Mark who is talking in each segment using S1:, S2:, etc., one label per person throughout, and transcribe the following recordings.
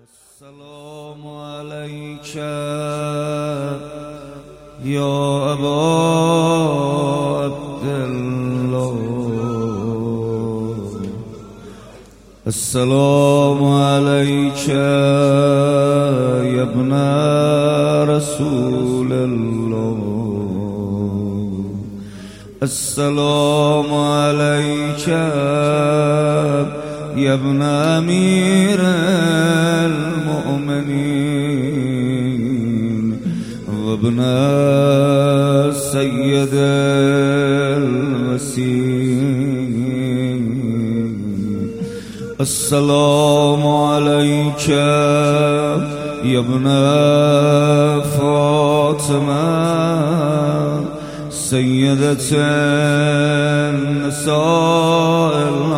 S1: السلام عليك يا أبا عبد الله. السلام عليك يا ابن رسول الله. السلام عليك يا ابن أمير المؤمنين وابن سيد المسيح. السلام عليك يا ابن فاطمة سيدة النساء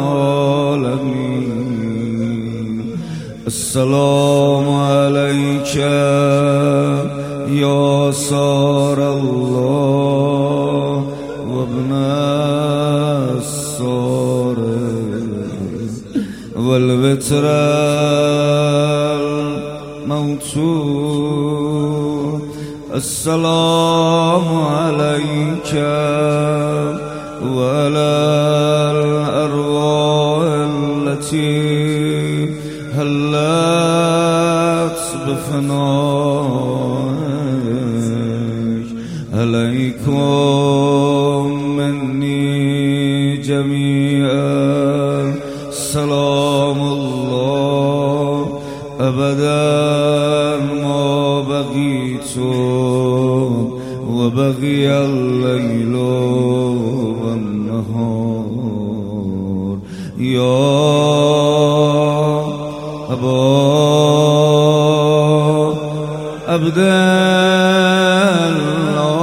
S1: العالمين. السلام عليك يا سار الله وابن السار والبتر الموتور. السلام عليك وعلى الأرواح التي هلت بفنائك. عليكم مني جميعا سلام الله أبدا ما بقيتم وبقي الليل والنهار. يا أبا عبد الله.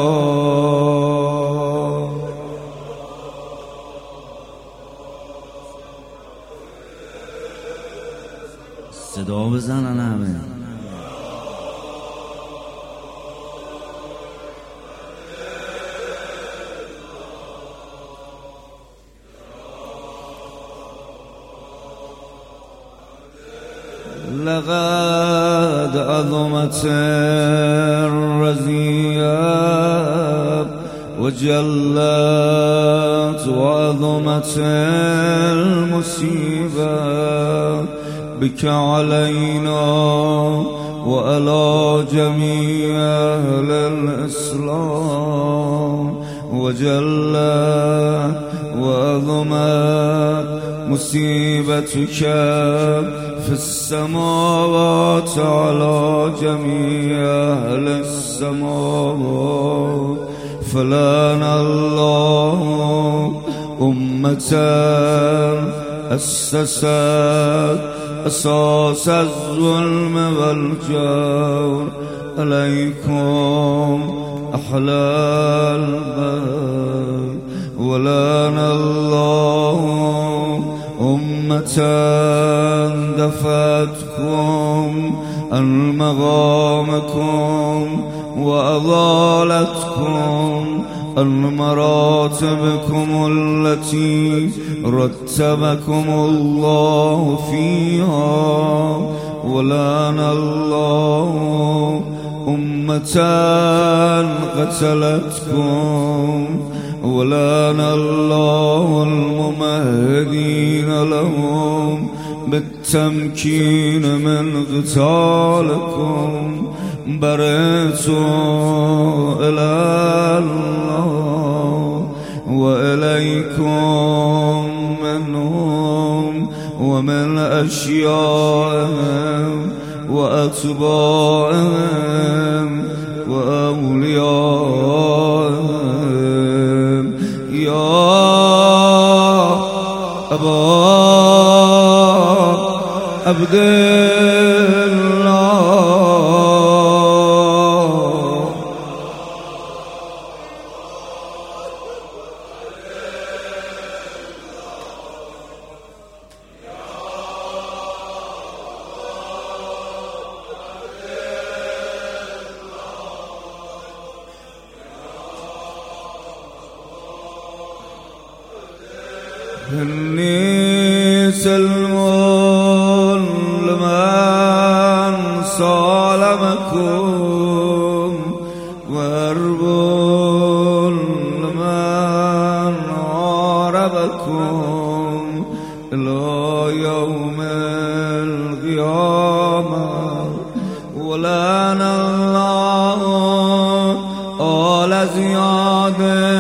S1: صدا بزنن همه. لقد عظمت الرزية وجلت وعظمت المصيبة بك علينا وعلى جميع أهل الإسلام. وجلت وعظمت مصيبتك في السماوات على جميع أهل السماوات. فلعن الله أمة أسست أساس الظلم والجور. عليكم أحلى البيت. ولعن الله أمة دفتكم عن مقامكم وأضالتكم عن مراتبكم التي رتبكم الله فيها. ولعن الله أمة قتلتكم. ولعن الله الممهدين لهم بالتمكين من قتالكم. برئت إلى الله وإليكم منهم ومن أشيائهم وأتباعهم وأوليائهم. يا أبا عبد الله. إني سلم لمن لكم وارب لمن عاربكم إلى يوم القيامة ولعن الله آل زياد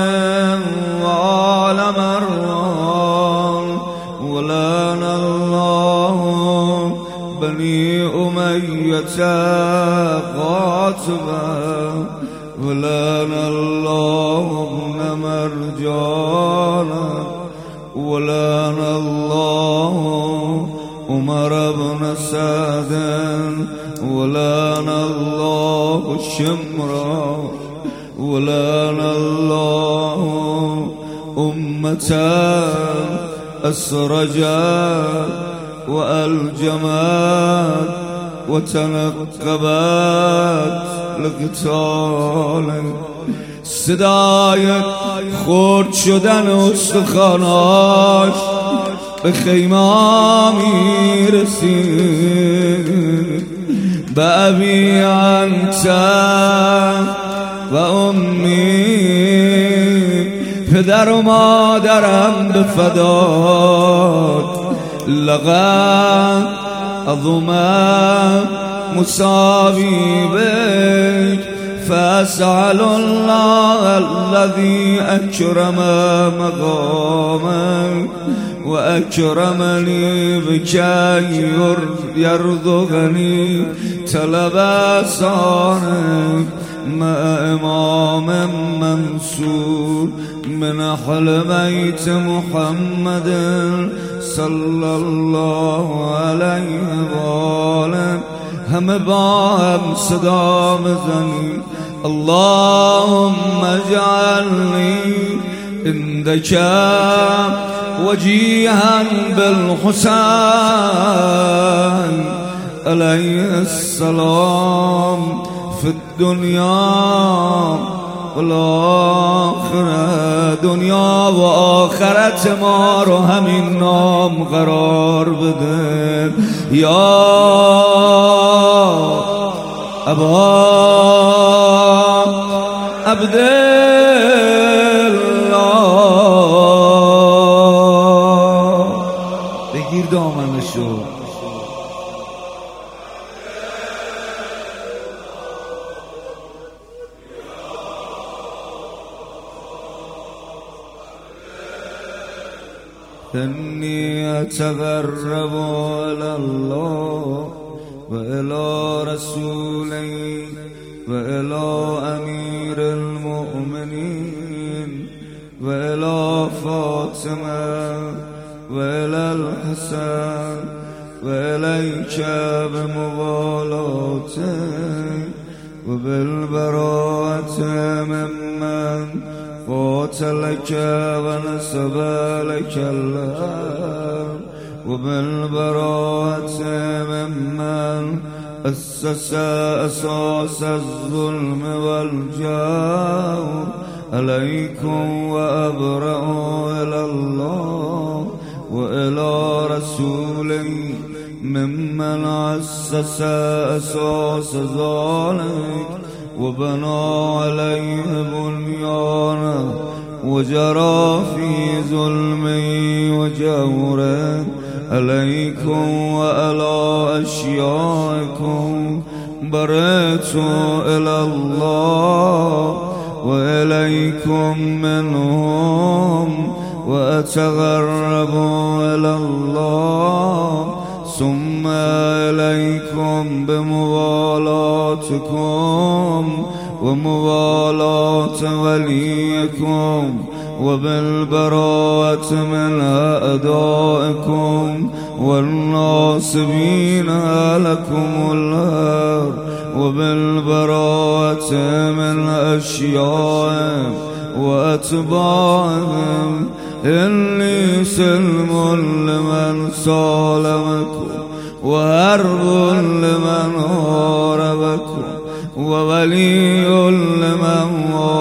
S1: وآل مروان ولعن الله بني أمية قاتبا ولعن الله ابن مرجان ولعن الله عمر بن سعد ولعن الله الشمرا ولعن الله أمة أسرجت وألجمت وتنقبت لقتال صدای خرد شدن استخواناش به خیمه میرسید به ابی انت و امی پدر و مادرم به فدات لقد عظم مصابی بک فاسأل الله الذي أكرم مقامك وأكرمني بك يرزقني طلب أسانك مع إمام منصور من أهل بيت محمد صلى الله عليه وآله همه با هم صدا بزنیم اللهم اجعلني عندك وجيها بالحسين عليه السلام في الدنيا والآخرة دنیا و آخرت ما رو همین نام قرار بده یا ابا عبدالله بگیر دامنشو إني أتقرب إلى الله وإلى رسوله وإلى أمير المؤمنين وإلى فاطمة وإلى الحسن وإليك بموالاتك وبالبراءة ممن قاتلك ونسب لك الأرض وبالبراءة ممن أسس أساس الظلم والجور عليكم وأبرأ إلى الله وإلى رسوله ممن أسس أساس ذلك وبنى عليه بنيانا وجرى في ظلمه وجوره عليكم وعلى أشيائكم برئت إلى الله وإليكم منهم وأتقرب إلى الله ثم إليكم بموالاتكم وموالاة وليكم وبالبراءة من أعدائكم والناصبين لكم الأرض وبالبراءة من أشيائهم وأتباعهم إني سلم لمن سالمكم وهرب لمن هاربكم وولي لمن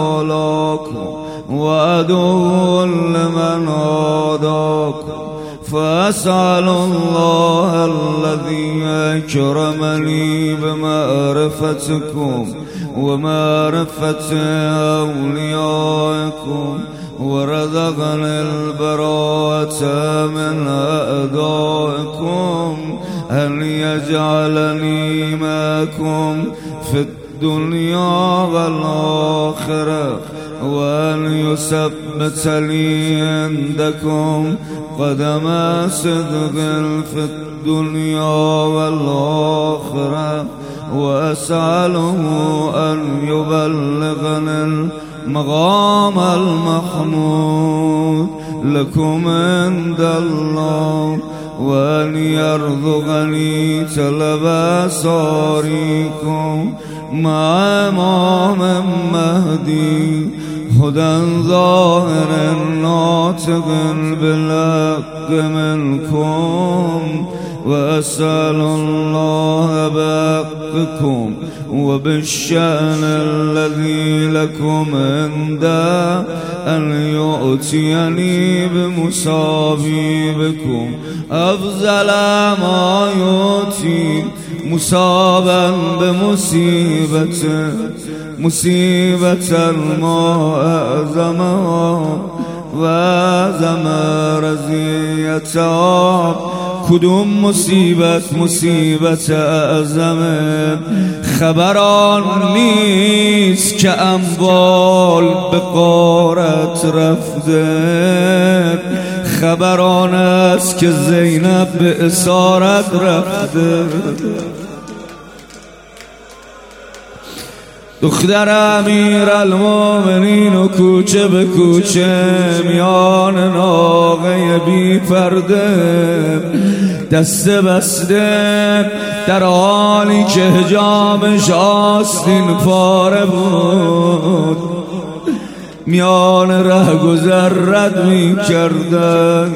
S1: والاكم وعدو لمن عاداكم فأسأل الله الذي أكرمني بمعرفتكم ومعرفة أوليائكم ورزقني البراءة من أعدائكم أن يجعلني معكم في الدنيا والآخرة وأن يثبت لي عندكم قدم صدق في الدنيا والآخرة وأسأله أن يبلغني المقام المحمود لكم عند الله وأن يرزقني طلب ساريكم مع إمام مهدي هدى ظاهر ناطق بالحق منكم وأسأل الله بحقكم وبالشأن الذي لكم عنده أن يؤتيني بمصابيبكم أفضل ما يؤتي مصابا بمصيبته مصيبة ما أعظمها وأعظم رزيتها کدوم مصیبت اعظمه خبران نیست که اموال به غارت رفته خبران است که زینب به اسارت رفته دختر امیرالمومنین و کوچه به کوچه میان ناقه بی پرده دست بسته در حالی که حجابش آستین پاره بود میان ره گذر رد می کردن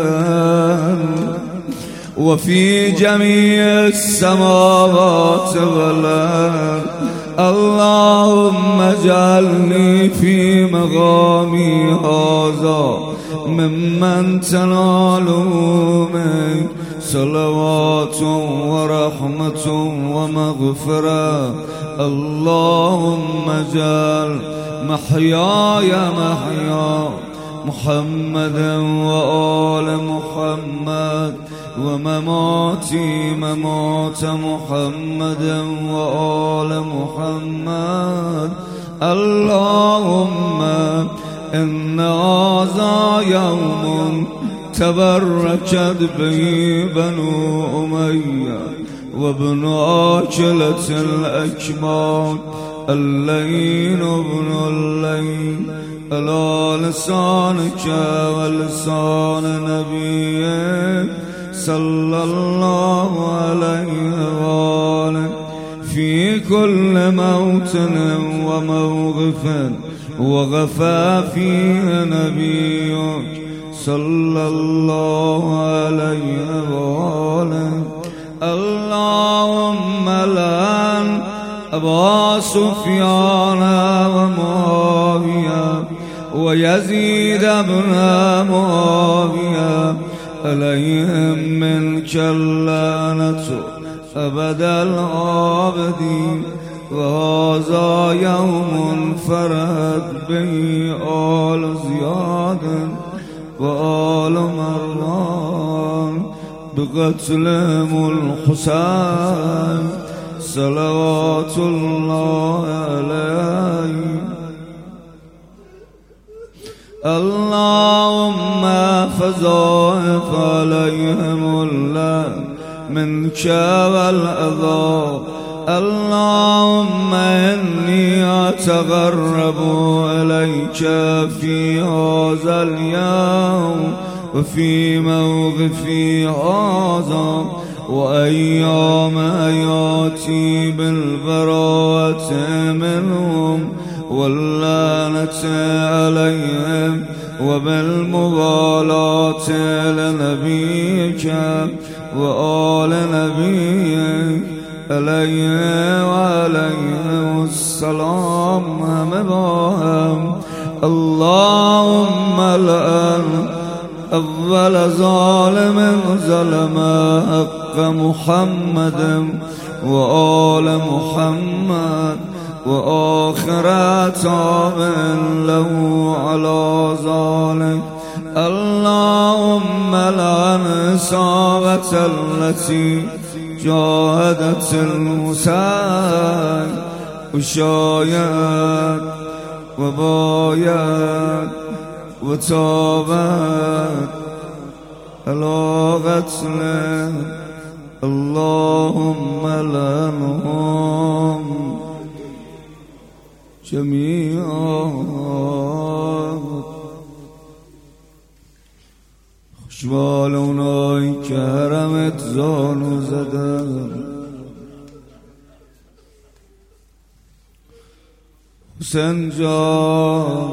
S1: و فی جمیع السماوات والارض اللهم اجعلني في مقامي هذا ممن تناله منك صلوات ورحمة ومغفرة اللهم اجعل محياي محيا محمد وآل محمد ومماتي ممات محمد وآل محمد اللهم إن هذا يوم تبركت به بنو أمية وابن آكلة الأكمام اللين ابن اللين على لسانك ولسان نبيك صلى الله عليه وآله في كل موطن وموقف وغفى فيه نبيك صلى الله عليه وآله اللهم لعن أبا سفيان ومعاوية ويزيد بن معاوية عليهم منك اللعنة أبد العابدين وهذا يوم فرد به آل زياد وآل مروان بقتلهم الحسين صلوات الله عليه اللهم فضائف عليهم اللعن منك والعذاب اللهم إني أتقرب إليك في هذا اليوم وفي موقفي هذا وأيام حياتي بالبراءة منهم واللعنة عليهم وبالموالاة لنبيك وآل نبيك عليه وعليهم السلام همهم اللهم لعن أول ظالم ظلم حق محمد وآل محمد وآخر تابع له على ذلك. اللهم لعن إصابة التي جاهدت المسيء وشايت وبايت وتابت على قتله. اللهم لعنهم جميعا. خوشبال اونایی که حرمت زانو زدن. حسین جان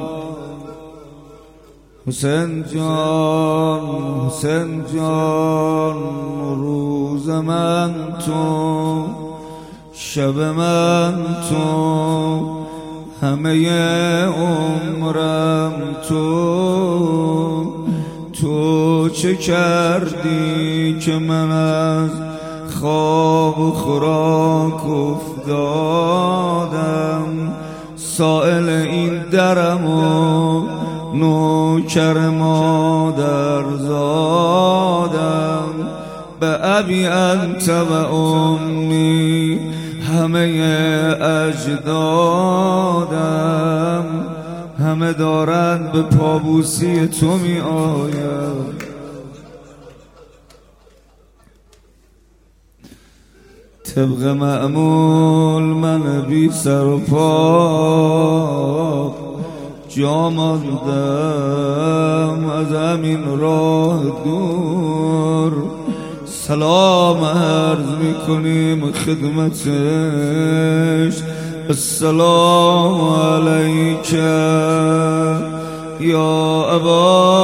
S1: حسین جان حسین جان، روز من تو، شب من تو، همه عمرم تو. تو چه کردی که من از خواب و خوراک افتادم؟ سائل این درم و نوکر مادر زادم. به ابی انت و امی همه اجدادم، همه دارند به پابوسی تو می آید. طبق معمول من بی سر و پا جا ماندم از همین راه دور. سلام عرض میکنیم خدمتش. السلام علیک یا ابا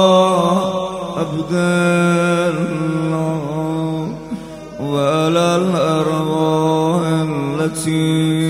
S1: عبدالله و علی الارواح التي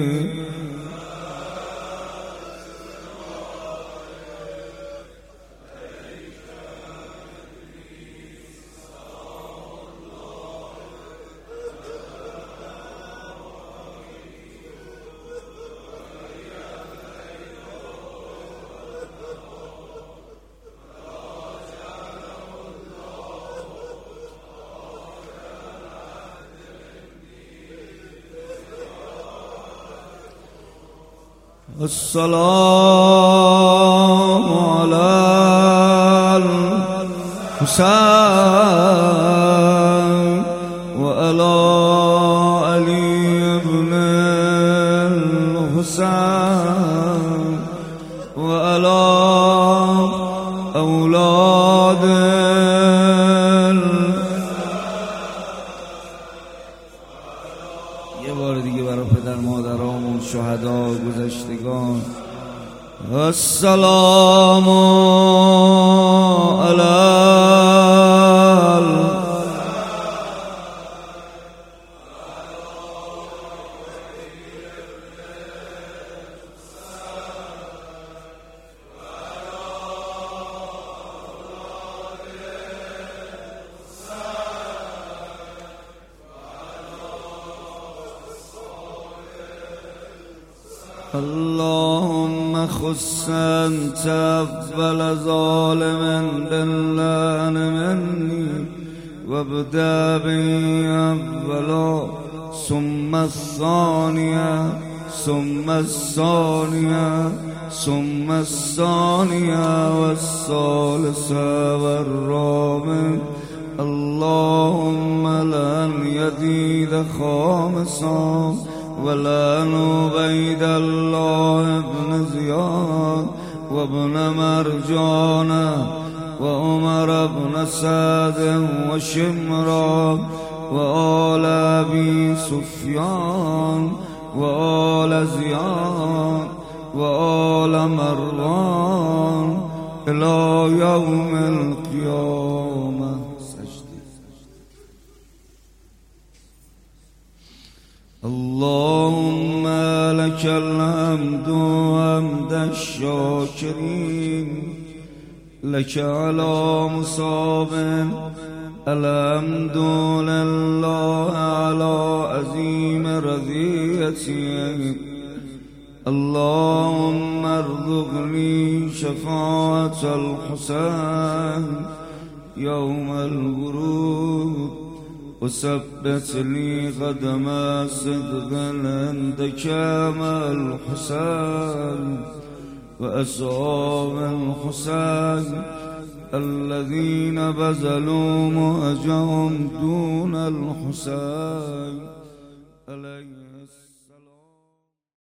S1: السلام على الحسين وعلى علي بن الحسين وعلى أولاد یه بار دیگه برای پدر مادرامون شهدا گذشتگان. السلام علی اللهم خص انت اول ظالم باللعن مني وابدأ بي اولا ثم الثانية ثم الثانية ثم الثانية والثالثة والرابع. اللهم لن يزيد خامسا ولعن عبيد الله بن زياد وابن مرجان وعمر بن سعد وشمرا وآل أبي سفيان وآل زياد وآل مروان إلى يوم القيامة. اللهم لك الحمد حمد الشاكرين لك على مصاب الحمد لله على عظيم رضيتك اللهم ارزقني شفاعة الحسين يوم الغروب وثبت لي قدم صدق عندك مع الحسين وأصحاب الحسين الذين بذلوا مهجهم دون الحسين.